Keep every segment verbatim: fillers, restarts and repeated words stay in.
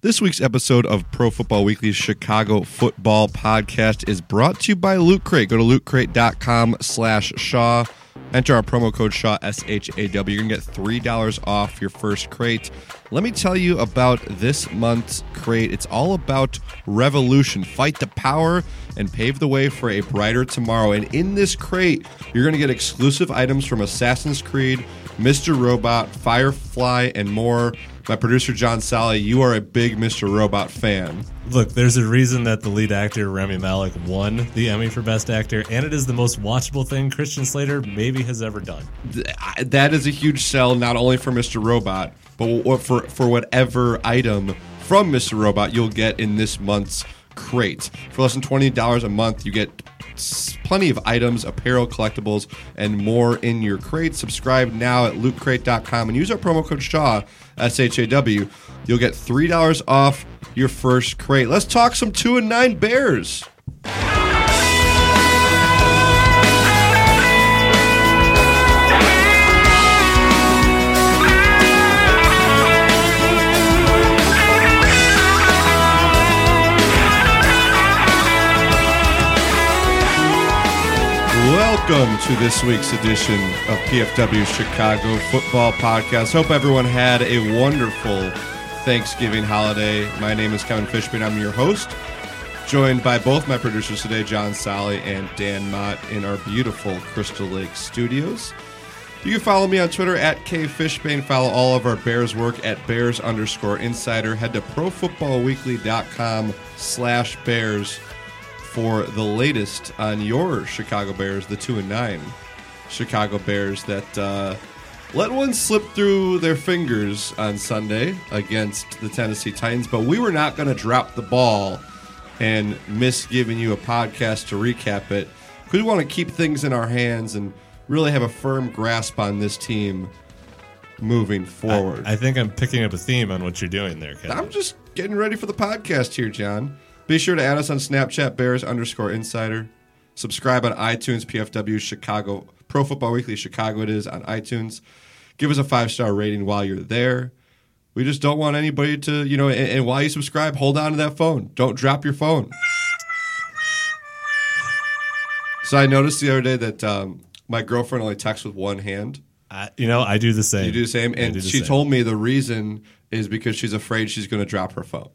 This week's episode of Pro Football Weekly's Chicago Football Podcast is brought to you by Loot Crate. Go to lootcrate.com slash Shaw. Enter our promo code Shaw, S H A W. You're going to get three dollars off your first crate. Let me tell you about this month's crate. It's all about revolution. Fight the power and pave the way for a brighter tomorrow. And in this crate, you're going to get exclusive items from Assassin's Creed, Mister Robot, Firefly, and more. My producer, John Sally, you are a big Mister Robot fan. Look, there's a reason that the lead actor, Rami Malek, won the Emmy for Best Actor, and it is the most watchable thing Christian Slater maybe has ever done. That is a huge sell, not only for Mister Robot, but for, for whatever item from Mister Robot you'll get in this month's crate. For less than twenty dollars a month, you get plenty of items, apparel, collectibles, and more in your crate. Subscribe now at loot crate dot com and use our promo code Shaw, S H A W. You'll get three dollars off your first crate. Let's talk some two and nine Bears. Welcome to this week's edition of P F W's Chicago Football Podcast. Hope everyone had a wonderful Thanksgiving holiday. My name is Kevin Fishman. I'm your host, joined by both my producers today, John Sally and Dan Mott, in our beautiful Crystal Lake studios. You can follow me on Twitter at K Fishbane. Follow all of our Bears work at Bears underscore Insider. Head to profootballweekly.com slash Bears for the latest on your Chicago Bears, the two and nine Chicago Bears that uh, let one slip through their fingers on Sunday against the Tennessee Titans. But we were not going to drop the ball and miss giving you a podcast to recap it, because we want to keep things in our hands and really have a firm grasp on this team moving forward. I, I think I'm picking up a theme on what you're doing there, Kevin. I'm just getting ready for the podcast here, John. Be sure to add us on Snapchat, Bears underscore Insider. Subscribe on iTunes, P F W Chicago, Pro Football Weekly Chicago it is on iTunes. Give us a five-star rating while you're there. We just don't want anybody to, you know, and, and while you subscribe, hold on to that phone. Don't drop your phone. So I noticed the other day that um, my girlfriend only texts with one hand. I, you know, I do the same. You do the same? And she same. told me the reason is because she's afraid she's going to drop her phone.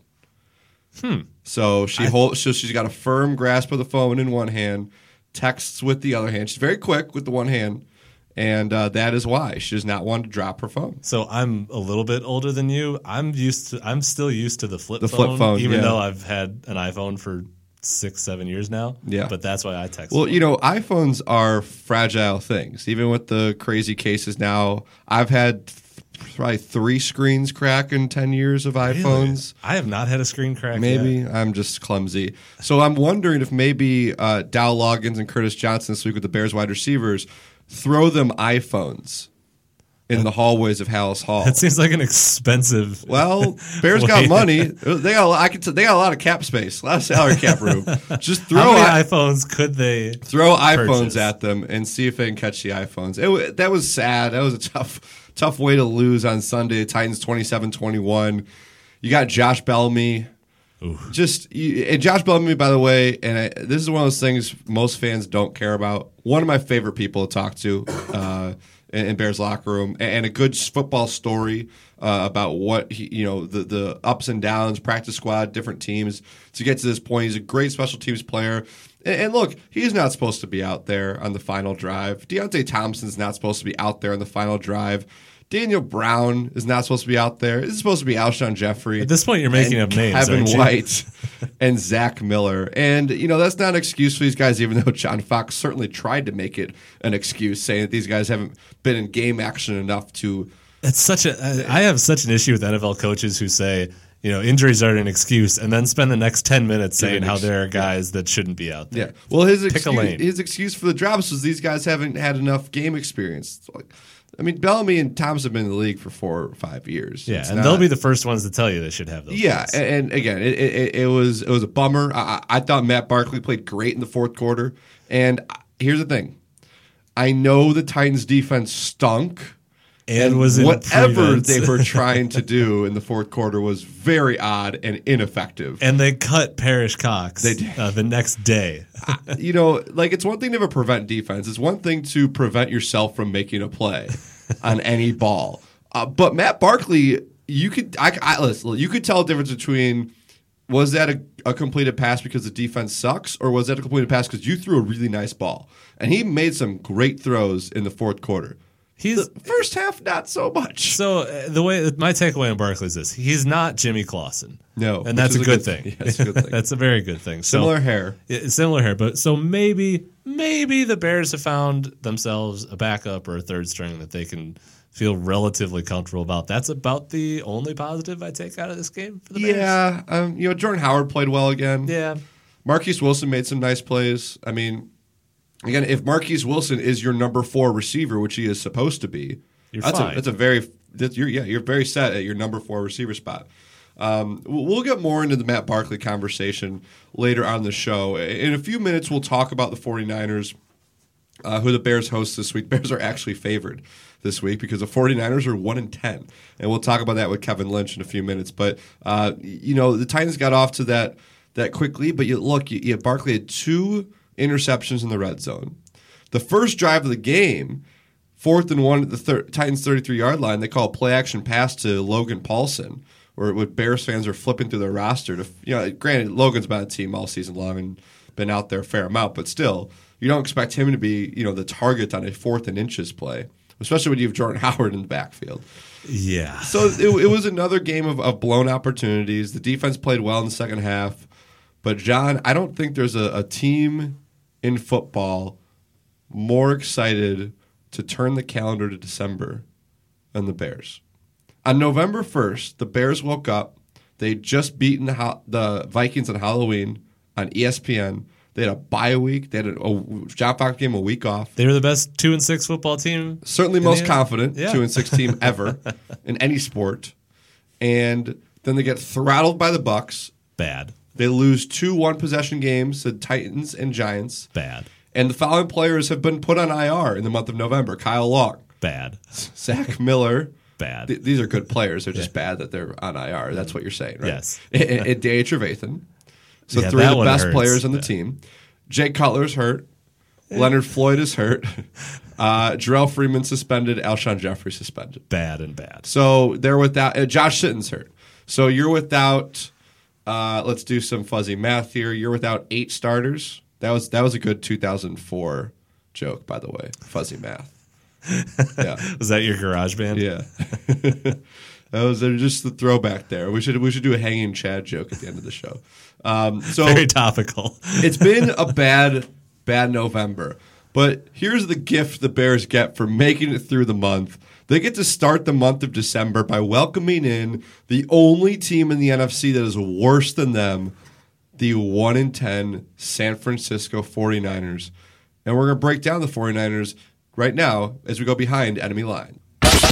Hmm. So she holds. So she's got a firm grasp of the phone in one hand, texts with the other hand. She's very quick with the one hand, and uh, that is why she does not want to drop her phone. So I'm a little bit older than you. I'm used to. I'm still used to the flip the phone, flip phone, even yeah. though I've had an iPhone for six, seven years now. Yeah, but that's why I text. Well, phone. you know, iPhones are fragile things. Even with the crazy cases now, I've had probably three screens crack in ten years of iPhones. Really? I have not had a screen crack Maybe. yet. I'm just clumsy. So I'm wondering if maybe uh, Dow Loggins and Curtis Johnson this week with the Bears wide receivers throw them iPhones in the hallways of Hallis Hall. That seems like an expensive. Well, Bears got money. They got. I could. They got a lot of cap space, a lot of salary cap room. Just throw How many I- iPhones could they throw purchase? iPhones at them and see if they can catch the iPhones. It, that was sad. That was a tough. Tough way to lose on Sunday. Titans twenty-seven twenty-one. You got Josh Bellamy. Ooh. Just you, and Josh Bellamy, by the way, and I, this is one of those things most fans don't care about. One of my favorite people to talk to uh, in, in Bears locker room, and, and a good football story uh, about what he, you know, the the ups and downs, practice squad, different teams to get to this point. He's a great special teams player. And look, he's not supposed to be out there on the final drive. Deontay Thompson's not supposed to be out there on the final drive. Daniel Brown is not supposed to be out there. This is supposed to be Alshon Jeffrey. At this point, you're making up names, Kevin aren't you? White and Zach Miller. And, you know, that's not an excuse for these guys, even though John Fox certainly tried to make it an excuse, saying that these guys haven't been in game action enough to. It's such a. I have such an issue with N F L coaches who say, you know, injuries are an excuse, and then spend the next ten minutes saying how there are guys yeah. that shouldn't be out there. Yeah. Well, his Pick excuse, a lane. his excuse for the drops was these guys haven't had enough game experience. It's like, I mean, Bellamy and Thompson have been in the league for four or five years. Yeah, it's and not, they'll be the first ones to tell you they should have those. Yeah, things. and, and again, it, it, it was it was a bummer. I, I thought Matt Barkley played great in the fourth quarter. And here's the thing. I know the Titans defense stunk, And, and was in whatever prevents. they were trying to do in the fourth quarter was very odd and ineffective. And they cut Parrish Cox they did. Uh, the next day. You know, like it's one thing to have a prevent defense. It's one thing to prevent yourself from making a play on any ball. Uh, but Matt Barkley, you could I, I listen, you could tell the difference between was that a, a completed pass because the defense sucks, or was that a completed pass because you threw a really nice ball? And he made some great throws in the fourth quarter. He's the first half, not so much. So uh, the way my takeaway on Barkley is this: he's not Jimmy Clausen. No, and that's a, a good, good thing. Yeah, that's a good thing. That's a very good thing. Similar so, hair, yeah, similar hair. But so maybe, maybe the Bears have found themselves a backup or a third string that they can feel relatively comfortable about. That's about the only positive I take out of this game for the Bears. Yeah, um, you know, Jordan Howard played well again. Yeah, Marquise Wilson made some nice plays. I mean, again, if Marquise Wilson is your number four receiver, which he is supposed to be. You're that's fine. A, that's a very that's, you're, yeah you're very set at your number four receiver spot. Um, we'll get more into the Matt Barkley conversation later on the show. In a few minutes, we'll talk about the 49ers, uh, who the Bears host this week. Bears are actually favored this week because the 49ers are one and ten, and we'll talk about that with Kevin Lynch in a few minutes. But uh, you know, the Titans got off to that that quickly, but you look, you, you Barkley had two interceptions in the red zone. The first drive of the game. Fourth and one at the thir- Titans' thirty-three-yard line, they call a play-action pass to Logan Paulson, where what Bears fans are flipping through their roster. To, you know, granted, Logan's been on the team all season long and been out there a fair amount, but still, you don't expect him to be, you know, the target on a fourth and inches play, especially when you have Jordan Howard in the backfield. Yeah. So it, it was another game of, of blown opportunities. The defense played well in the second half, but John, I don't think there's a, a team in football more excited to turn the calendar to December than the Bears. On November first, the Bears woke up. They'd just beaten the, ho- the Vikings on Halloween on E S P N. They had a bye week. They had a, a John Fox game a week off. They were the best two and six football team. Certainly most the confident yeah. two and six team ever in any sport. And then they get throttled by the Bucs. Bad. They lose two one possession games to Titans and Giants. Bad. And the following players have been put on I R in the month of November. Kyle Long. Bad. Zach Miller. Bad. Th- these are good players. They're just yeah. bad that they're on I R. That's what you're saying, right? Yes. And, and Danny Trevathan. So yeah, three of the best hurts. players on the yeah. team. Jake Cutler's hurt. Leonard Floyd is hurt. Uh, Jarrell Freeman suspended. Alshon Jeffrey suspended. Bad and bad. So they're without uh, – Josh Sitton's hurt. So you're without uh, – let's do some fuzzy math here. You're without eight starters. That was that was a good two thousand four joke, by the way. Fuzzy math. Yeah. Was that your garage band? Yeah. That was uh, just the throwback there. We should we should do a hanging Chad joke at the end of the show. Um, so very topical. It's been a bad bad November, but here's the gift the Bears get for making it through the month. They get to start the month of December by welcoming in the only team in the N F C that is worse than them, the one and ten San Francisco 49ers. And we're going to break down the 49ers right now as we go behind enemy line.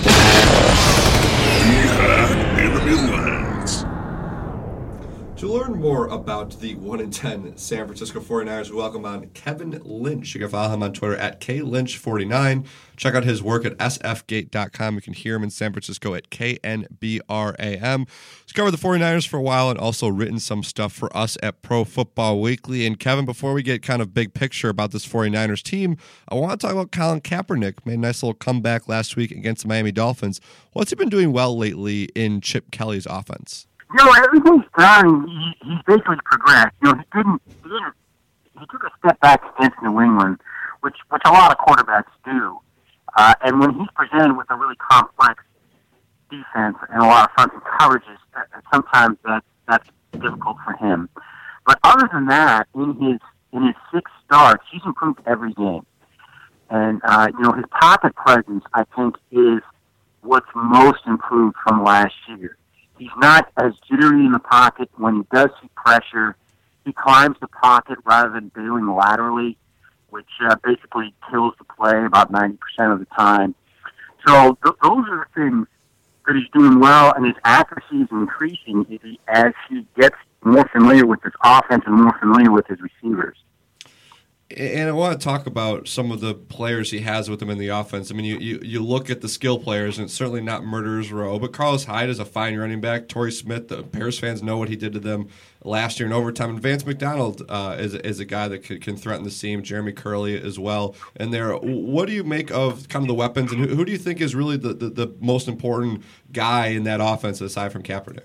Behind enemy lines. To learn more about the one and ten San Francisco 49ers, we welcome on Kevin Lynch. You can follow him on Twitter at K Lynch forty-nine. Check out his work at S F gate dot com. You can hear him in San Francisco at K N B R A M. He's covered the 49ers for a while and also written some stuff for us at Pro Football Weekly. And Kevin, before we get kind of big picture about this 49ers team, I want to talk about Colin Kaepernick. Made a nice little comeback last week against the Miami Dolphins. What's he been doing well lately in Chip Kelly's offense? You know, everything's done. He, he's basically progressed. You know, he didn't, he didn't, he took a step back against New England, which, which a lot of quarterbacks do. Uh, and when he's presented with a really complex defense and a lot of fronting coverages, uh, sometimes that, that's difficult for him. But other than that, in his, in his six starts, he's improved every game. And, uh, you know, his pocket presence, I think, is what's most improved from last year. He's not as jittery in the pocket. When he does see pressure, he climbs the pocket rather than bailing laterally, which uh, basically kills the play about ninety percent of the time. So th- those are the things that he's doing well, and his accuracy is increasing as he, as he gets more familiar with his offense and more familiar with his receivers. And I want to talk about some of the players he has with him in the offense. I mean, you, you, you look at the skill players, and it's certainly not murderer's row, but Carlos Hyde is a fine running back. Torrey Smith, the Bears fans know what he did to them last year in overtime. And Vance McDonald uh, is, is a guy that can, can threaten the seam. Jeremy Curley as well. And there, what do you make of kind of the weapons, and who, who do you think is really the, the, the most important guy in that offense aside from Kaepernick?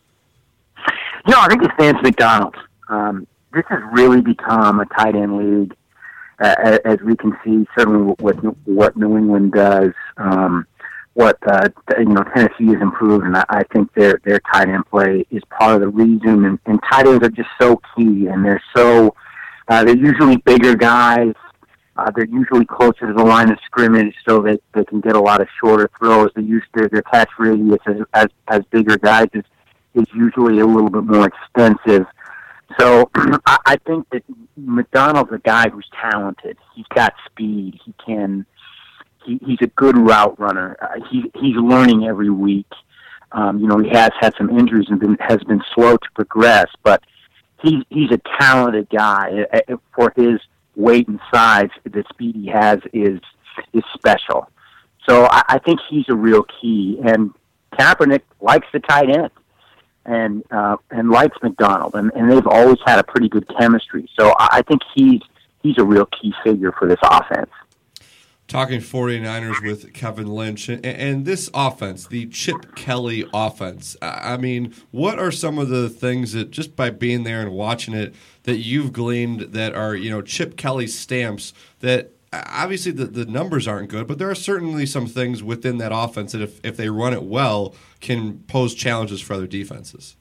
No, I think it's Vance McDonald. Um, this has really become a tight end league, uh, as we can see. Certainly, what what New England does, um, what uh, you know, Tennessee has improved, and I, I think their their tight end play is part of the reason. And, and tight ends are just so key, and they're so uh, they're usually bigger guys. Uh, they're usually closer to the line of scrimmage, so that they can get a lot of shorter throws. They use their, their catch radius as, as as bigger guys is is usually a little bit more extensive. So I, I think that McDonald's a guy who's talented. He's got speed. He can. He, he's a good route runner. Uh, he he's learning every week. Um, you know, he has had some injuries and been, has been slow to progress, but he he's a talented guy. Uh, for his weight and size, the speed he has is is special. So I, I think he's a real key. And Kaepernick likes the tight end. And uh, and likes McDonald, and, and they've always had a pretty good chemistry. So I think he's he's a real key figure for this offense. Talking 49ers with Kevin Lynch, and, and this offense, the Chip Kelly offense, I mean, what are some of the things that, just by being there and watching it, that you've gleaned that are, you know, Chip Kelly stamps that obviously the, the numbers aren't good, but there are certainly some things within that offense that if, if they run it well can pose challenges for other defenses?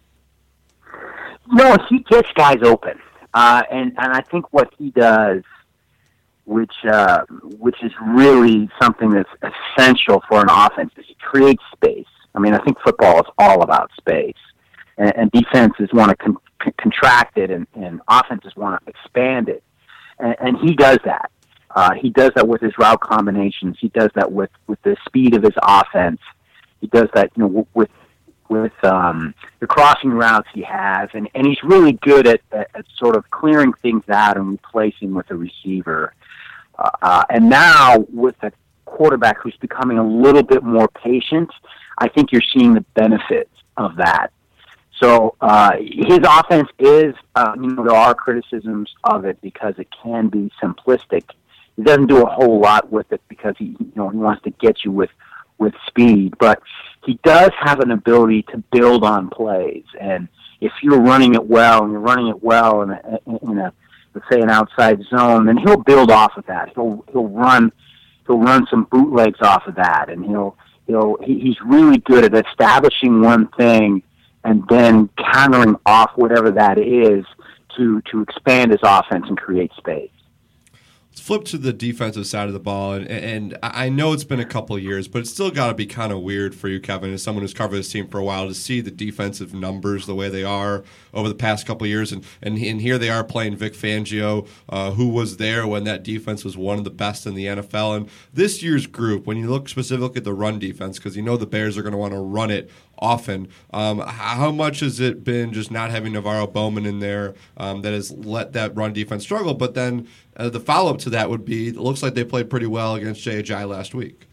No, he gets guys open. Uh, and, and I think what he does, which uh, which is really something that's essential for an offense, is he creates space. I mean, I think football is all about space. And, and defenses want to con- con- contract it, and, and offenses want to expand it. And, and he does that. Uh, he does that with his route combinations. He does that with, with the speed of his offense. He does that, you know, with with um, the crossing routes he has, and, and he's really good at, at, at sort of clearing things out and replacing with a receiver. Uh, uh, and now with a quarterback who's becoming a little bit more patient, I think you're seeing the benefits of that. So uh, his offense is, uh, you know, there are criticisms of it because it can be simplistic. He doesn't do a whole lot with it because he, you know, he wants to get you with, with speed, but he does have an ability to build on plays. And if you're running it well, and you're running it well in a, in a let's say an outside zone, then he'll build off of that. He'll he'll run he'll run some bootlegs off of that, and he'll he'll he, he's really good at establishing one thing and then countering off whatever that is to to expand his offense and create space. Let's flip to the defensive side of the ball, and, and I know it's been a couple of years, but it's still got to be kind of weird for you, Kevin, as someone who's covered this team for a while, to see the defensive numbers the way they are over the past couple of years. And, and, and here they are playing Vic Fangio, uh, who was there when that defense was one of the best in the N F L. And this year's group, when you look specifically at the run defense, because you know the Bears are going to want to run it often, um, how much has it been just not having Navarro Bowman in there um, that has let that run defense struggle? But then uh, the follow-up to that would be, it looks like they played pretty well against J H I last week.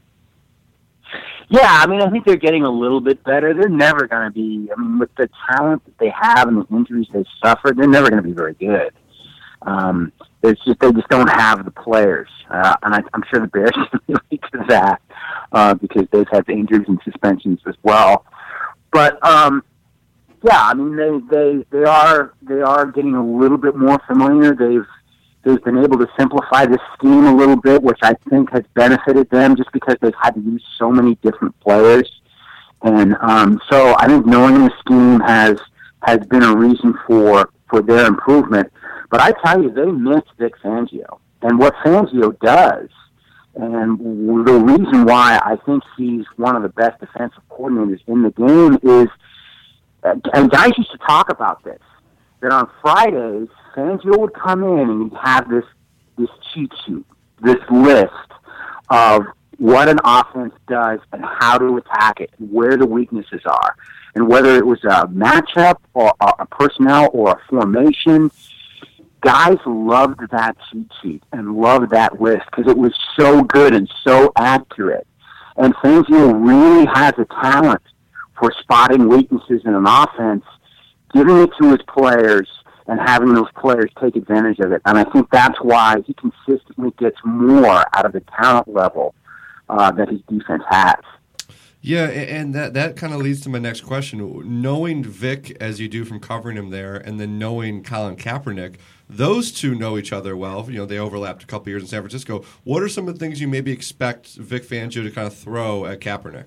Yeah, I mean, I think they're getting a little bit better. They're never going to be, I mean, with the talent that they have and the injuries they've suffered, they're never going to be very good. Um, it's just, they just don't have the players. Uh, and I, I'm sure the Bears can relate to that uh, because they've had the injuries and suspensions as well. But um, yeah, I mean they, they they are they are getting a little bit more familiar. They've they've been able to simplify this scheme a little bit, which I think has benefited them just because they've had to use so many different players. And um, so I think knowing the scheme has has been a reason for, for their improvement. But I tell you, they missed Vic Fangio, and what Fangio does. And the reason why I think he's one of the best defensive coordinators in the game is, and guys used to talk about this, that on Fridays, Fangio would come in and he'd have this, this cheat sheet, this list of what an offense does and how to attack it, and where the weaknesses are. And whether it was a matchup or a personnel or a formation, guys loved that cheat sheet and loved that list because it was so good and so accurate. And Fangio really has a talent for spotting weaknesses in an offense, giving it to his players, and having those players take advantage of it. And I think that's why he consistently gets more out of the talent level uh, that his defense has. Yeah, and that, that kind of leads to my next question. Knowing Vic as you do from covering him there, and then knowing Colin Kaepernick, those two know each other well. You know, they overlapped a couple years in San Francisco. What are some of the things you maybe expect Vic Fangio to kind of throw at Kaepernick?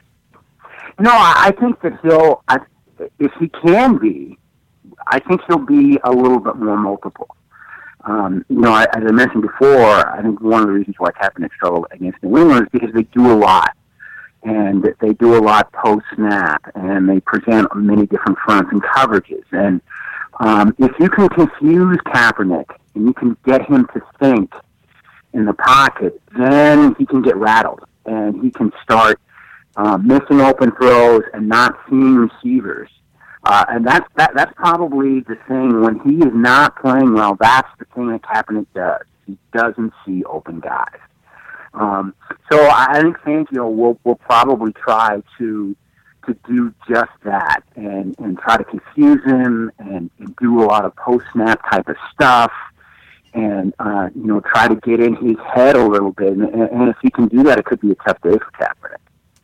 No, I think that he'll, I, if he can be, I think he'll be a little bit more multiple. Um, you know, as I mentioned before, I think one of the reasons why Kaepernick struggled against New England is because they do a lot. And they do a lot post-snap, and they present many different fronts and coverages. And um, if you can confuse Kaepernick and you can get him to think in the pocket, then he can get rattled, and he can start uh, missing open throws and not seeing receivers. Uh, and that's, that, that's probably the thing. When he is not playing well, that's the thing that Kaepernick does. He doesn't see open guys. Um, so I think Fangio will, will probably try to to do just that and, and try to confuse him and, and do a lot of post-snap type of stuff and, uh, you know, try to get in his head a little bit. And, and if he can do that, it could be a tough day for Kaepernick.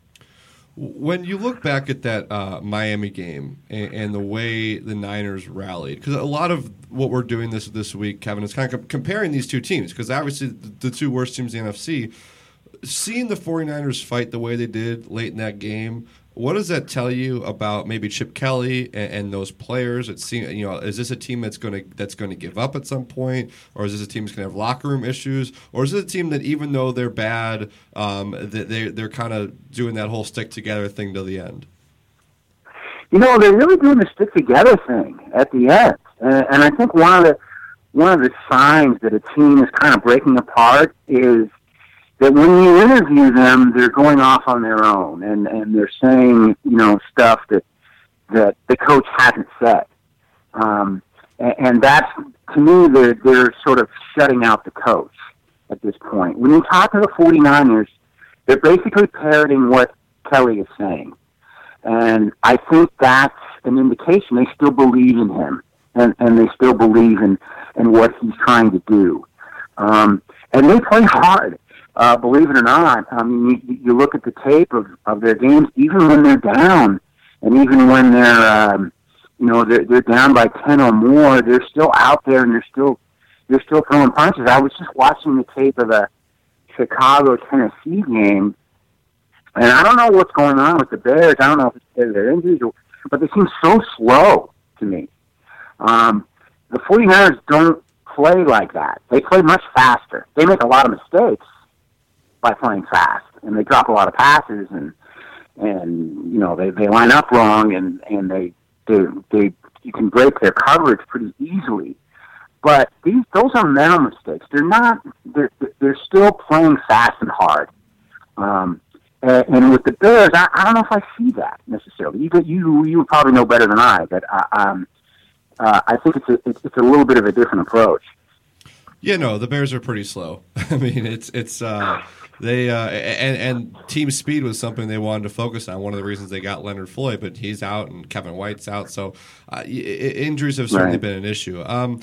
When you look back at that uh, Miami game and, and the way the Niners rallied, because a lot of what we're doing this this week, Kevin, is kind of comparing these two teams, because obviously the, the two worst teams in the N F C, seeing the 49ers fight the way they did late in that game, what does that tell you about maybe Chip Kelly and, and those players? It seems, you know, is this a team that's going to that's going to give up at some point, or is this a team that's going to have locker room issues, or is it a team that even though they're bad, um, they they're kind of doing that whole stick together thing to the end? You know, they're really doing the stick together thing at the end, and, and I think one of the one of the signs that a team is kind of breaking apart is that when you interview them, they're going off on their own, and, and they're saying, you know, stuff that that the coach hasn't said. Um, and, and that's, to me, they're, they're sort of shutting out the coach at this point. When you talk to the 49ers, they're basically parroting what Kelly is saying. And I think that's an indication they still believe in him, and, and they still believe in, in what he's trying to do. Um, and they play hard. Uh, believe it or not, I mean, you, you look at the tape of, of their games, even when they're down, and even when they're, um, you know, they're, they're down by ten or more, they're still out there and they're still, they're still throwing punches. I was just watching the tape of the Chicago-Tennessee game, and I don't know what's going on with the Bears. I don't know if it's because of their injuries, or, but they seem so slow to me. Um, the 49ers don't play like that. They play much faster. They make a lot of mistakes by playing fast, and they drop a lot of passes, and and you know they, they line up wrong, and and they they they you can break their coverage pretty easily. But these those are mental mistakes. They're not. They're they're still playing fast and hard. Um, and, and with the Bears, I, I don't know if I see that necessarily. You you you would probably know better than I, but uh, um, uh, I think it's a it's, it's a little bit of a different approach. Yeah, no, the Bears are pretty slow. I mean, it's it's. Uh, They uh, and, and team speed was something they wanted to focus on. One of the reasons they got Leonard Floyd, but he's out and Kevin White's out, so uh, injuries have certainly right. been an issue. Um,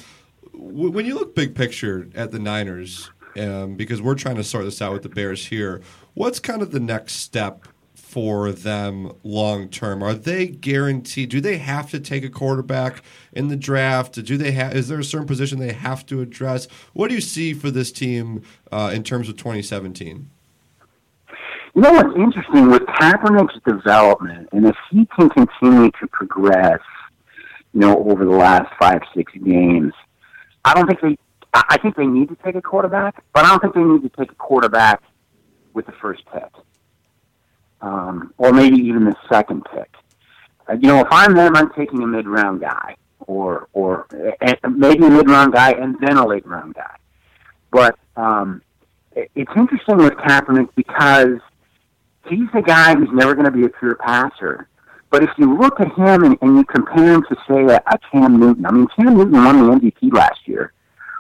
w- when you look big picture at the Niners, um, because we're trying to sort this out with the Bears here, what's kind of the next step for them long term? Are they guaranteed? Do they have to take a quarterback in the draft? Do they have? Is there a certain position they have to address? What do you see for this team uh, in terms of twenty seventeen? You know what's interesting with Kaepernick's development, and if he can continue to progress, you know, over the last five, six games, I don't think they. I think they need to take a quarterback, but I don't think they need to take a quarterback with the first pick. Um, or maybe even the second pick. Uh, you know, if I'm them, I'm taking a mid-round guy, or or uh, maybe a mid-round guy and then a late-round guy. But um, it, it's interesting with Kaepernick because he's a guy who's never going to be a pure passer. But if you look at him and, and you compare him to, say, a, a Cam Newton, I mean, Cam Newton won the M V P last year,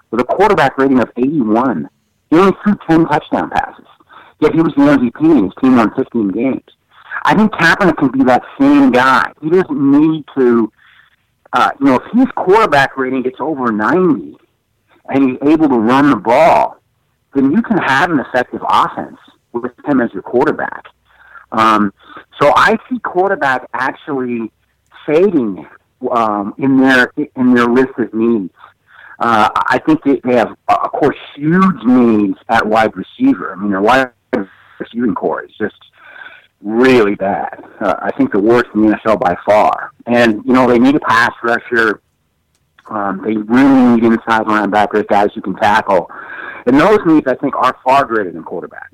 with a quarterback rating of eighty-one. He only threw ten touchdown passes. Yet he was the M V P and his team won fifteen games. I think Kaepernick can be that same guy. He doesn't need to, uh, you know, if his quarterback rating gets over ninety and he's able to run the ball, then you can have an effective offense with him as your quarterback. Um, so I see quarterback actually fading um, in their in their list of needs. Uh, I think they, they have, uh, of course, huge needs at wide receiver. I mean, their wide receiving core is just really bad. Uh, I think the worst in the N F L by far. And, you know, they need a pass rusher. Um, they really need inside linebackers, guys who can tackle. And those needs, I think, are far greater than quarterback.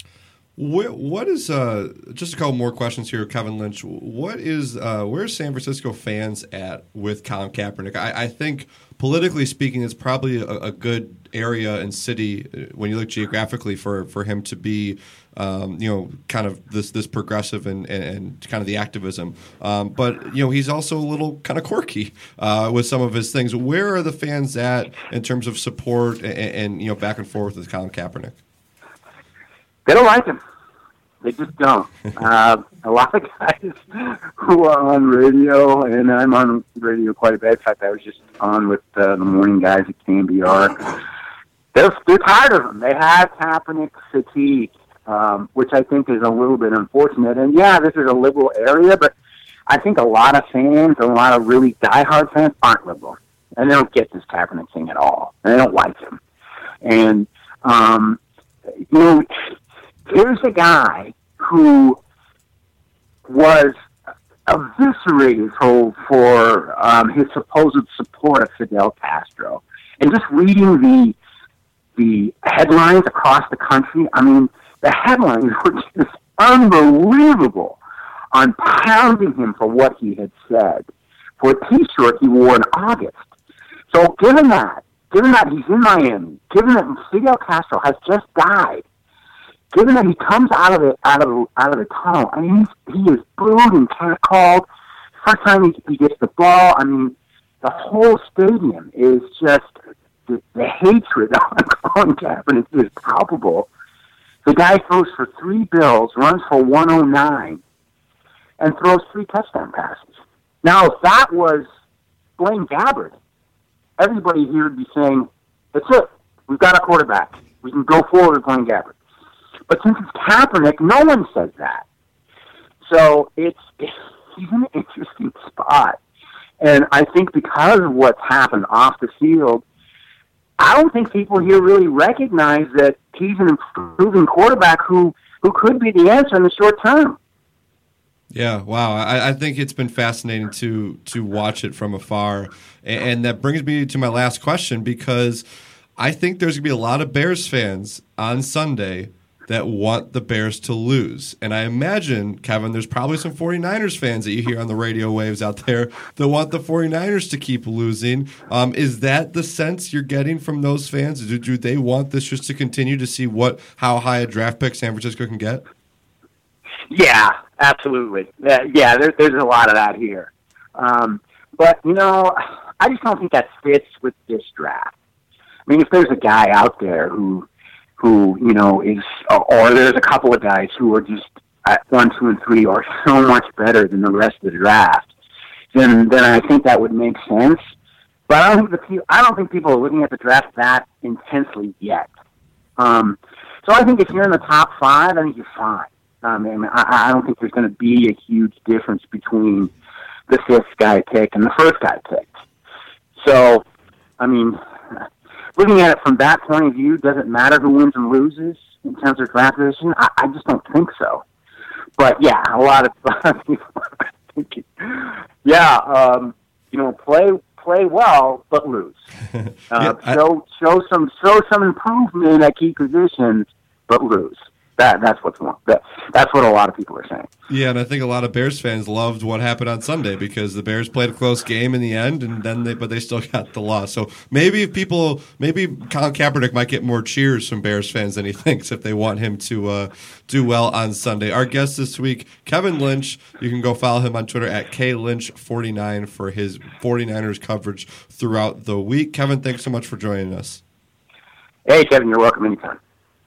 What is uh, just a couple more questions here, Kevin Lynch? What is uh, where's San Francisco fans at with Colin Kaepernick? I, I think politically speaking, it's probably a, a good area and city when you look geographically for, for him to be, um, you know, kind of this this progressive and, and, and kind of the activism. Um, but you know, he's also a little kind of quirky uh, with some of his things. Where are the fans at in terms of support and, and you know back and forth with Colin Kaepernick? They don't like him. They just don't. Uh, a lot of guys who are on radio, and I'm on radio quite a bit. In fact, I was just on with uh, the morning guys at K M B R. They're, they're tired of him. They have Kaepernick fatigue, um, which I think is a little bit unfortunate. And, yeah, this is a liberal area, but I think a lot of fans, a lot of really diehard fans aren't liberal. And they don't get this Kaepernick thing at all. And they don't like him. And, um, you know, here's a guy who was eviscerated for, for um, his supposed support of Fidel Castro. And just reading the the headlines across the country, I mean, the headlines were just unbelievable on pounding him for what he had said, for a T-shirt he wore in August. So given that, given that he's in Miami, given that Fidel Castro has just died, given that he comes out of it, out of out of the tunnel, I mean, he's, he is booed and catcalled. First time he, he gets the ball, I mean, the whole stadium is just the, the hatred on Colin Kaepernick is palpable. The guy throws for three bills, runs for one oh nine, and throws three touchdown passes. Now, if that was Blaine Gabbert, everybody here would be saying, "That's it. We've got a quarterback. We can go forward with Blaine Gabbert." But since it's Kaepernick, no one says that. So it's, it's he's in an interesting spot. And I think because of what's happened off the field, I don't think people here really recognize that he's an improving quarterback who, who could be the answer in the short term. Yeah, wow. I, I think it's been fascinating to to watch it from afar. And, and that brings me to my last question, because I think there's going to be a lot of Bears fans on Sunday that want the Bears to lose. And I imagine, Kevin, there's probably some 49ers fans that you hear on the radio waves out there that want the 49ers to keep losing. Um, is that the sense you're getting from those fans? Do, do they want this just to continue to see what how high a draft pick San Francisco can get? Yeah, absolutely. Uh, yeah, there, there's a lot of that here. Um, but, you know, I just don't think that fits with this draft. I mean, if there's a guy out there who who, you know, is, or there's a couple of guys who are just at one, two, and three are so much better than the rest of the draft, then then I think that would make sense. But I don't think the I don't think people are looking at the draft that intensely yet. Um, so I think if you're in the top five, I think you're fine. Um, and I, I don't think there's going to be a huge difference between the fifth guy picked and the first guy picked. So, I mean, looking at it from that point of view, does it matter who wins and loses in terms of draft position? I, I just don't think so. But yeah, a lot of, a lot of people are thinking, yeah, um, you know, play play well but lose. Uh, yeah, I, show show some show some improvement at key positions but lose. That that's what's that, that's what a lot of people are saying. Yeah, and I think a lot of Bears fans loved what happened on Sunday because the Bears played a close game in the end, and then they but they still got the loss. So maybe if people, maybe Colin Kaepernick might get more cheers from Bears fans than he thinks if they want him to uh, do well on Sunday. Our guest this week, Kevin Lynch. You can go follow him on Twitter at K Lynch forty-nine for his 49ers coverage throughout the week. Kevin, thanks so much for joining us. Hey, Kevin, you're welcome anytime.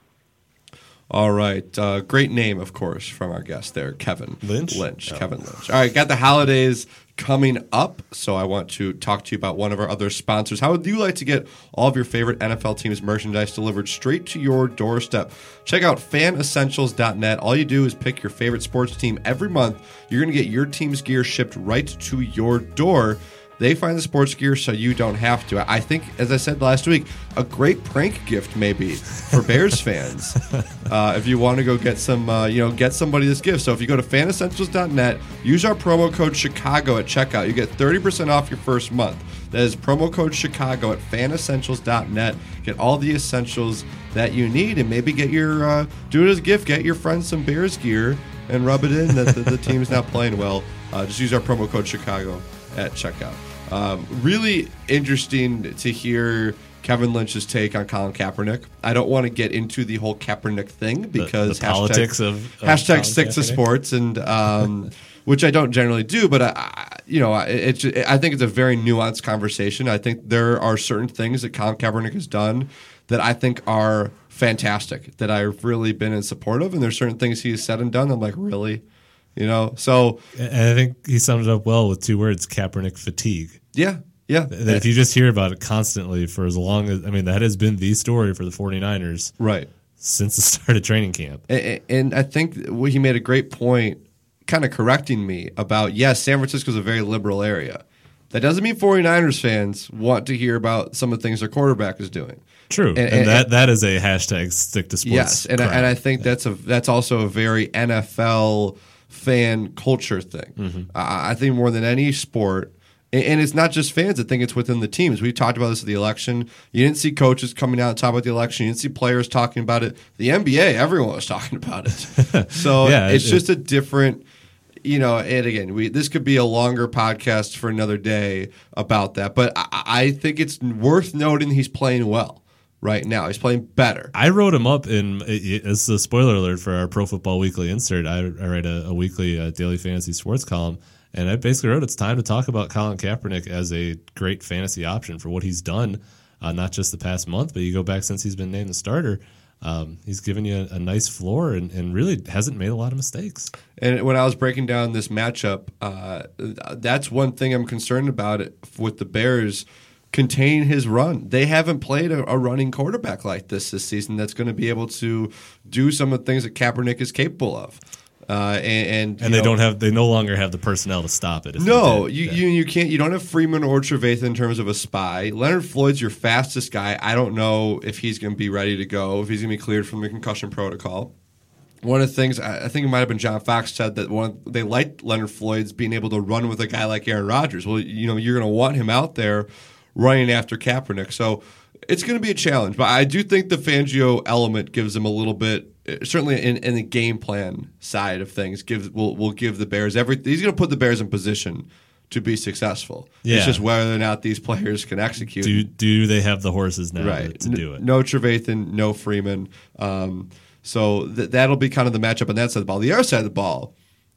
All right. Uh, great name, of course, from our guest there, Kevin Lynch. Lynch. Oh. Kevin Lynch. All right. Got the holidays coming up, so I want to talk to you about one of our other sponsors. How would you like to get all of your favorite N F L teams' merchandise delivered straight to your doorstep? Check out fan essentials dot net. All you do is pick your favorite sports team every month. You're going to get your team's gear shipped right to your door. They find the sports gear so you don't have to. I think, as I said last week, a great prank gift maybe for Bears fans. Uh, if you want to go get some, uh, you know, get somebody this gift. So if you go to fan essentials dot net, use our promo code Chicago at checkout. You get thirty percent off your first month. That is promo code Chicago at fan essentials dot net. Get all the essentials that you need, and maybe get your uh, do it as a gift. Get your friends some Bears gear and rub it in that the, the team's not playing well. Uh, just use our promo code Chicago at checkout. Um, really interesting to hear Kevin Lynch's take on Colin Kaepernick. I don't want to get into the whole Kaepernick thing because the, the politics hashtag, of, of hashtag Colin stick Kaepernick. to sports, and um, which I don't generally do. But I, I, you know, it, it, I think it's a very nuanced conversation. I think there are certain things that Colin Kaepernick has done that I think are fantastic, that I've really been in support of, and there's certain things he has said and done. I'm like, really, you know. So, And I think he summed it up well with two words: Kaepernick fatigue. yeah. Yeah. That if you just hear about it constantly for as long as, I mean, that has been the story for the 49ers Right. since the start of training camp. And, and I think he made a great point kind of correcting me about, yes, San Francisco is a very liberal area. That doesn't mean 49ers fans want to hear about some of the things their quarterback is doing. True. And, and, and that, that is a hashtag stick to sports. Yes. And I, crowd. and I think that's a that's also a very N F L fan culture thing. Mm-hmm. I, I think more than any sport. And it's not just fans. I think it's within the teams. We talked about this at the election. You didn't see coaches coming out and talking about the election. You didn't see players talking about it. The N B A, everyone was talking about it. So yeah, it's it, just a different, you know, and again, we this could be a longer podcast for another day about that. But I, I think it's worth noting he's playing well right now. He's playing better. I wrote him up in, it's a spoiler alert for our Pro Football Weekly insert. I, I write a, a weekly uh, daily fantasy sports column. And I basically wrote, it's time to talk about Colin Kaepernick as a great fantasy option for what he's done, uh, not just the past month, but you go back since he's been named the starter. Um, he's given you a, a nice floor and, and really hasn't made a lot of mistakes. And when I was breaking down this matchup, uh, that's one thing I'm concerned about it with the Bears containing his run. They haven't played a, a running quarterback like this this season that's going to be able to do some of the things that Kaepernick is capable of. Uh, and and, and they know, don't have, they no longer have the personnel to stop it. If no, they did. you, yeah. you you can't. You don't have Freeman or Trevathan in terms of a spy. Leonard Floyd's your fastest guy. I don't know if he's going to be ready to go. If he's going to be cleared from the concussion protocol. One of the things I think it might have been John Fox said that one they liked Leonard Floyd's being able to run with a guy like Aaron Rodgers. Well, you know you're going to want him out there running after Kaepernick. So it's going to be a challenge. But I do think the Fangio element gives him a little bit. Certainly in, in the game plan side of things, give will will give the Bears every. He's going to put the Bears in position to be successful. Yeah. It's just whether or not these players can execute. Do do they have the horses now right. to, to do it? No Trevathan, no Freeman. Um, so th- that'll be kind of the matchup on that side of the ball. The other side of the ball,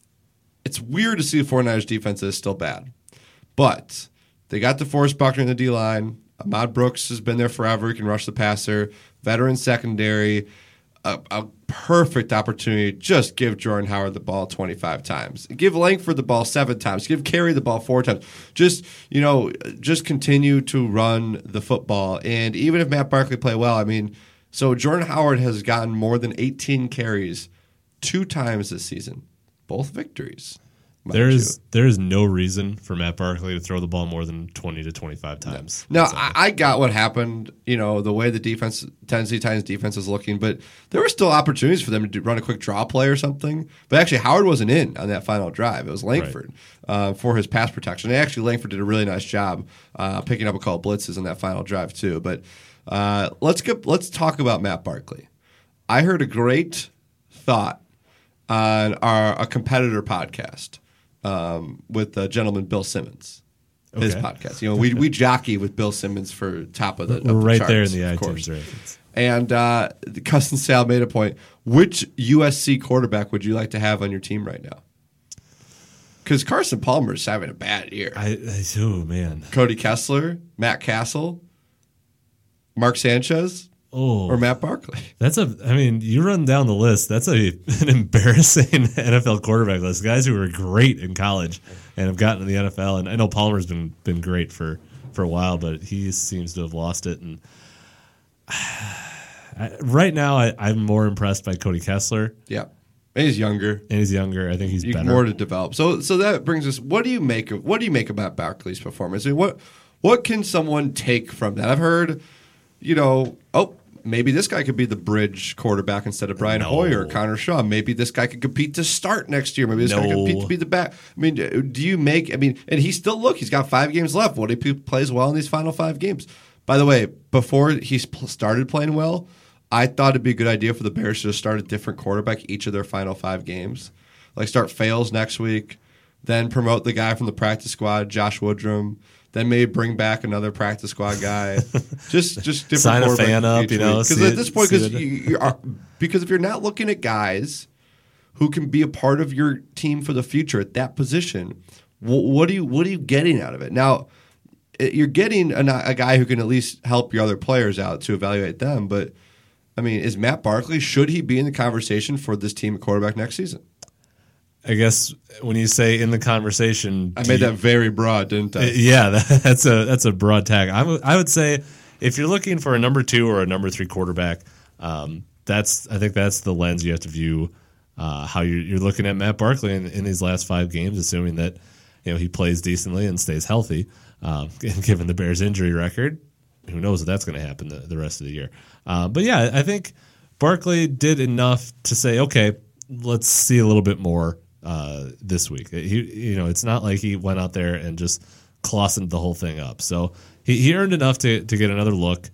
it's weird to see the 49ers defense is still bad. But they got DeForest Buckner in the D-line. Ahmad Brooks has been there forever. He can rush the passer. Veteran secondary. A, a perfect opportunity to just give Jordan Howard the ball twenty-five times. Give Langford the ball seven times. Give Carey the ball four times. Just, you know, just continue to run the football. And even if Matt Barkley play well, I mean, so Jordan Howard has gotten more than eighteen carries two times this season. Both victories. There is there is no reason for Matt Barkley to throw the ball more than twenty to twenty-five times. No, I, I got what happened, you know, the way the defense, Tennessee Titans defense is looking, but there were still opportunities for them to do, run a quick draw play or something. But actually, Howard wasn't in on that final drive. It was Langford right. uh, for his pass protection. And actually, Langford did a really nice job uh, picking up a couple blitzes in that final drive too. But uh, let's get let's talk about Matt Barkley. I heard a great thought on our a competitor podcast um, with the gentleman Bill Simmons. His Okay. podcast. You know, we we jockey with Bill Simmons for top of the, of We're the right charts, there in the of iTunes course. rankings. And uh, Custom Sal made a point. Which U S C quarterback would you like to have on your team right now? Because Carson Palmer is having a bad year. I, I oh man. Cody Kessler, Matt Castle, Mark Sanchez, Oh, or Matt Barkley. that's a. I mean, you run down the list. That's a an embarrassing N F L quarterback list. Guys who were great in college and have gotten to the N F L. And I know Palmer's been been great for, for a while, but he seems to have lost it. And I, right now, I, I'm more impressed by Cody Kessler, Yeah. And he's younger. and he's younger. I think he's You better. more to develop. So so that brings us. What do you make of what do you make about Barkley's performance? I mean, what what can someone take from that? I've heard, you know, oh, maybe this guy could be the bridge quarterback instead of Brian No. Hoyer or Connor Shaw. Maybe this guy could compete to start next year. Maybe this guy could No. compete to be the back. I mean, do you make? I mean, and he still look. He's got five games left. What if he plays well in these final five games? By the way, before he started playing well, I thought it'd be a good idea for the Bears to start a different quarterback each of their final five games. Like start Fales next week, then promote the guy from the practice squad, Josh Woodrum, then maybe bring back another practice squad guy. just just different Sign a quarterback fan up, each you know, week. see Because at it- this point, see because it. you, you are, because if you're not looking at guys who can be a part of your team for the future at that position, wh- what are you what are you getting out of it? Now, it- you're getting a, a guy who can at least help your other players out to evaluate them, but I mean, is Matt Barkley, should he be in the conversation for this team at quarterback next season? I guess when you say in the conversation, I do made you- that very broad, didn't I? Yeah, that, that's a that's a broad tag. I would I would say if you're looking for a number two or a number three quarterback, um, that's I think that's the lens you have to view uh, how you're, you're looking at Matt Barkley in, in these last five games, assuming that you know he plays decently and stays healthy. Um, and given the Bears' injury record, who knows if that's going to happen the, the rest of the year. Uh, but yeah, I think Barkley did enough to say, okay, let's see a little bit more uh, this week. He, you know, it's not like he went out there and just clossened the whole thing up. So he, he earned enough to, to get another look,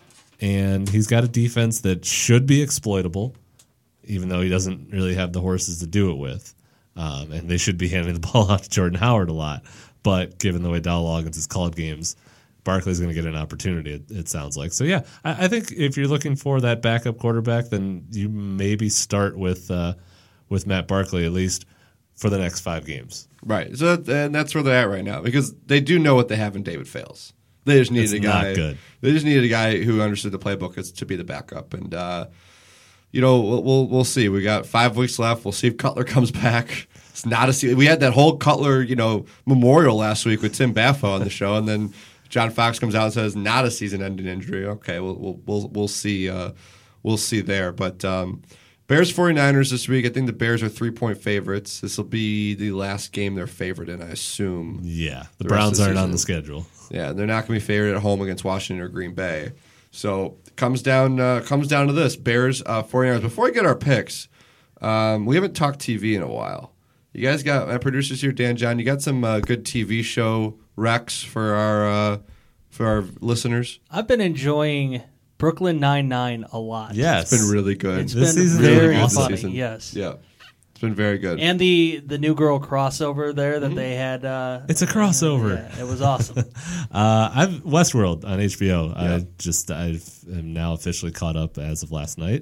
and he's got a defense that should be exploitable, even though he doesn't really have the horses to do it with. Um, and they should be handing the ball off to Jordan Howard a lot. But given the way Dow Loggins has called games, Barkley's going to get an opportunity, it, it sounds like. So, yeah, I, I think if you're looking for that backup quarterback, then you maybe start with uh, with Matt Barkley, at least for the next five games. Right. So and that's where they're at right now because they do know what they have in David Fales. They just needed It's a guy. not good. They just needed a guy who understood the playbook as to be the backup. And uh, you know, we'll, we'll we'll see. We got five weeks left. We'll see if Cutler comes back. It's not a season. We had that whole Cutler, you know, memorial last week with Tim Baffo on the show, and then John Fox comes out and says not a season-ending injury. Okay, we'll we'll we'll, we'll see. Uh, we'll see there. But um, Bears 49ers this week. I think the Bears are three-point favorites. This will be the last game they're favored in, I assume. Yeah, the, The rest Browns of the aren't on season. the schedule. Yeah, they're not going to be favored at home against Washington or Green Bay. So it comes down uh, comes down to this. Bears, uh, 49ers. Before we get our picks, um, we haven't talked T V in a while. You guys got, my producers here, Dan John, you got some uh, good T V show recs for our uh, for our listeners? I've been enjoying Brooklyn Nine-Nine a lot. Yes. It's been really good. It's This been season's very been awesome. funny, season. yes. Yeah. It's been very good. And the, the new girl crossover there that they had. Uh, It's a crossover. yeah, it was awesome. Uh, I've Westworld on H B O. Yeah. I just I am now officially caught up as of last night.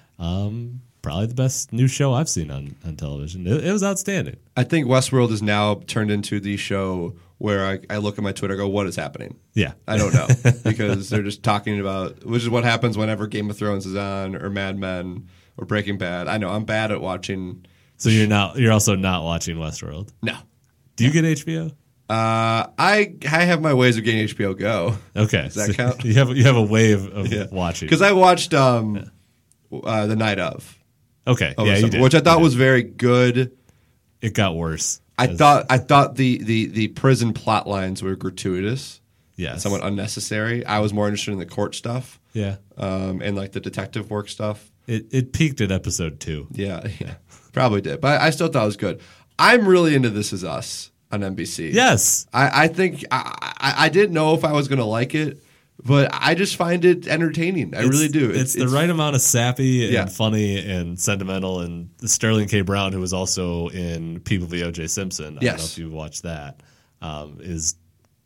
Um, probably the best new show I've seen on, on television. It, it was outstanding. I think Westworld is now turned into the show where I, I look at my Twitter and go, what is happening? Yeah, I don't know because they're just talking about, which is what happens whenever Game of Thrones is on or Mad Men or Breaking Bad. I know I'm bad at watching. So you're not you're also not watching Westworld. No. Do you get H B O? Uh, I I have my ways of getting H B O Go. Okay, Does that so count? You have you have a way of, of watching. Because I watched um, uh, The Night of. Okay, of yeah, you something, did. which I thought You was did. very good. It got worse. I As- thought I thought the, the, the prison plot lines were gratuitous, yes, somewhat unnecessary. I was more interested in the court stuff yeah. um, and like the detective work stuff. It it peaked at episode two. Yeah, yeah, probably did, but I still thought it was good. I'm really into This Is Us on N B C. Yes, I, I think I, I I didn't know if I was going to like it but I just find it entertaining. I It's- really do. It's, the right amount of sappy and Yeah. funny and sentimental. And Sterling K. Brown, who was also in People v. O J. Simpson, I Yes. don't know if you watched that, um, is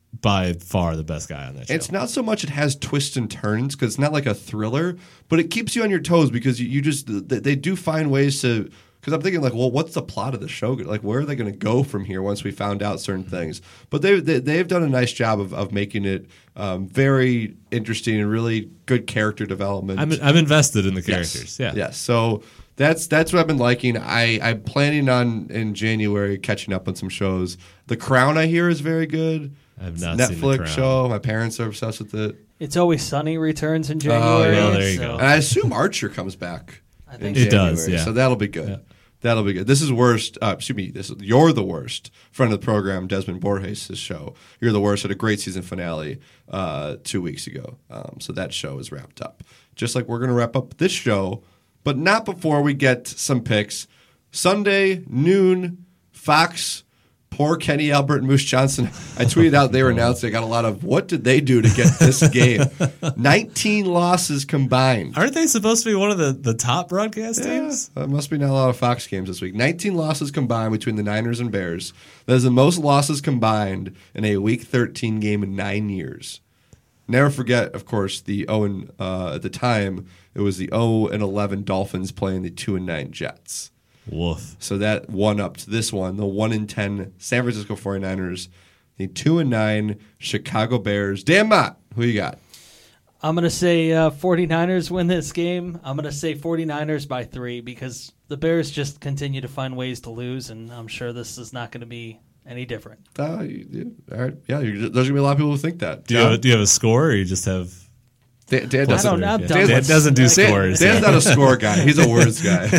by far the best guy on that show. It's not so much it has twists and turns because it's not like a thriller, but it keeps you on your toes because you, you just they, they do find ways to. Because I'm thinking like, well, what's the plot of the show? Like, where are they going to go from here once we found out certain things? But they, they they've done a nice job of, of making it um, very interesting and really good character development. I'm, I'm invested in the Yes. characters. Yeah. Yes. So that's that's what I've been liking. I, I'm planning on in January catching up on some shows. The Crown, I hear, is very good. I've It's not a seen The Netflix Crown. show. My parents are obsessed with it. It's Always Sunny returns in January. well, there you so go. And I assume Archer comes back. I in think It January, does, yeah. So that'll be good. That'll be good. This is worst. Uh, excuse me. This is, you're the worst. Friend of the program, Desmond Borges' show. You're the worst. Had a great season finale uh, two weeks ago. Um, so that show is wrapped up. Just like we're going to wrap up this show, but not before we get some picks. Sunday noon, Fox. Poor Kenny Albert and Moose Johnson. I tweeted out they were announced. They got a lot of what did they do to get this game? nineteen losses combined. Aren't they supposed to be one of the, the top broadcast teams? There must be not a lot of Fox games this week. nineteen losses combined between the Niners and Bears. That is the most losses combined in a Week thirteen game in nine years. Never forget, of course, the oh and uh, at the time it was the oh and eleven Dolphins playing the two and nine Jets. Woof. So that one up to this one, the one and ten San Francisco 49ers, the two and nine Chicago Bears. Dan Mott, who you got? I'm going to say uh, 49ers win this game. I'm going to say 49ers by three because the Bears just continue to find ways to lose, and I'm sure this is not going to be any different. Uh, you, all right, yeah, you, there's gonna be a lot of people who think that. Do you, have, do you have a score, or you just have? Dan, Dan I doesn't. don't know. I'm Yeah. done Dan with- doesn't do Dan- scores. Dan's not a score guy. He's a words guy.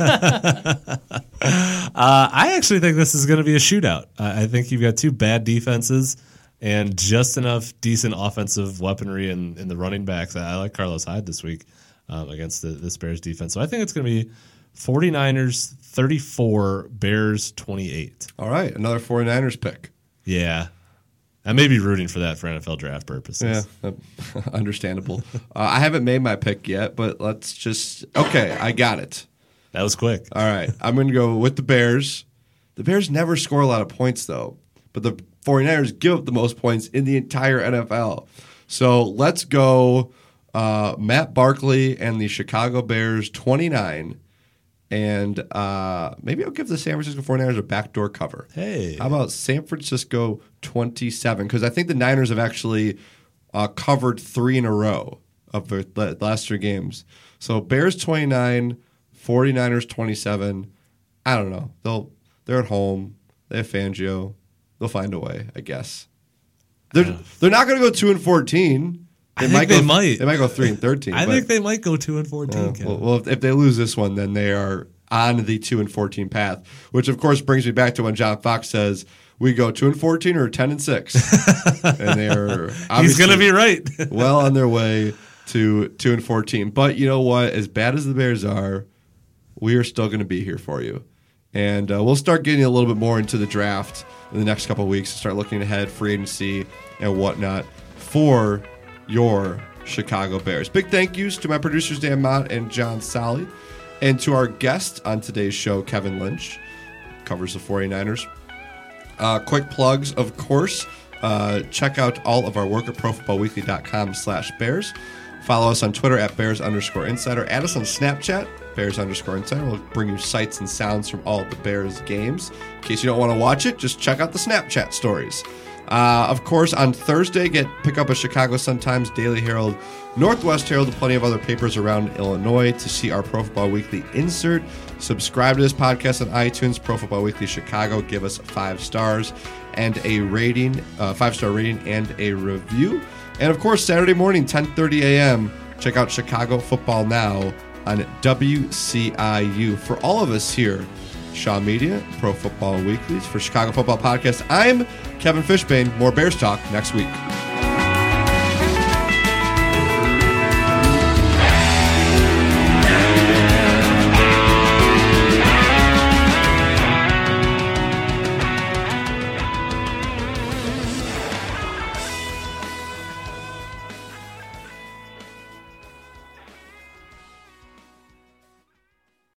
Uh, I actually think this is going to be a shootout. I I think you've got two bad defenses and just enough decent offensive weaponry in, in the running backs. I like Carlos Hyde this week um, against the, this Bears defense. So I think it's going to be 49ers thirty-four, Bears twenty-eight. All right, another 49ers pick. Yeah. I may be rooting for that for N F L draft purposes. Yeah, uh, understandable. uh, I haven't made my pick yet, but let's just. Okay, I got it. That was quick. All right, I'm going to go with the Bears. The Bears never score a lot of points, though, but the 49ers give up the most points in the entire N F L. So let's go uh, Matt Barkley and the Chicago Bears twenty-nine, and uh, maybe I'll give the San Francisco 49ers a backdoor cover. Hey. How about San Francisco twenty-seven? Because I think the Niners have actually uh, covered three in a row of the the last three games. So Bears twenty-nine, 49ers twenty-seven. I don't know. They'll they're at home. They have Fangio. They'll find a way, I guess. They're they're not going to go two and fourteen. I think go, they might. They might go three and thirteen. I but, think they might go two and fourteen. uh, Kevin. well, well, if, if they lose this one, then they are on the two and fourteen path. Which of course brings me back to when John Fox says we go two and fourteen or ten and six, and they are He's obviously going to be right. well on their way to two and fourteen. But you know what? As bad as the Bears are, we are still going to be here for you. And uh, we'll start getting a little bit more into the draft in the next couple of weeks and start looking ahead, free agency and whatnot for your Chicago Bears. Big thank yous to my producers, Dan Mott and John Solly, and to our guest on today's show, Kevin Lynch, covers the 49ers. Uh, quick plugs, of course. Uh, check out all of our work at profootballweekly.com slash bears. Follow us on Twitter at bears underscore insider. Add us on Snapchat, bears underscore insider. We'll bring you sights and sounds from all of the Bears games. In case you don't want to watch it, just check out the Snapchat stories. Uh, of course, on Thursday, get pick up a Chicago Sun-Times, Daily Herald, Northwest Herald, and plenty of other papers around Illinois to see our Pro Football Weekly insert. Subscribe to this podcast on iTunes, Pro Football Weekly Chicago. Give us five stars and a rating, uh, five-star rating and a review. And, of course, Saturday morning, ten thirty a.m., check out Chicago Football Now on W C I U. For all of us here, Shaw Media, Pro Football Weeklies, for Chicago Football Podcast, I'm Kevin Fishbane. More Bears talk next week.